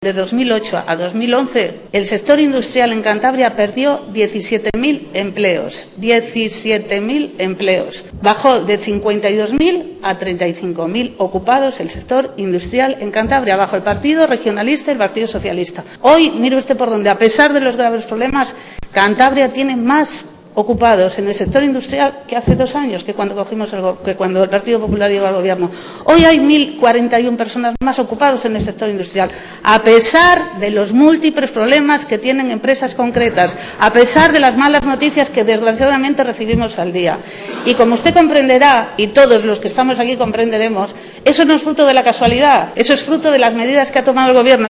De 2008 a 2011, el sector industrial en Cantabria perdió 17.000 empleos. 17.000 empleos. Bajó de 52.000 a 35.000 ocupados el sector industrial en Cantabria, bajo el Partido Regionalista y el Partido Socialista. Hoy, mire usted por dónde, a pesar de los graves problemas, Cantabria tiene más ocupados en el sector industrial que hace 2 años, que cuando el Partido Popular llegó al gobierno. Hoy hay 1.041 personas más ocupados en el sector industrial, a pesar de los múltiples problemas que tienen empresas concretas, a pesar de las malas noticias que desgraciadamente recibimos al día. Y como usted comprenderá, y todos los que estamos aquí comprenderemos, eso no es fruto de la casualidad, eso es fruto de las medidas que ha tomado el gobierno.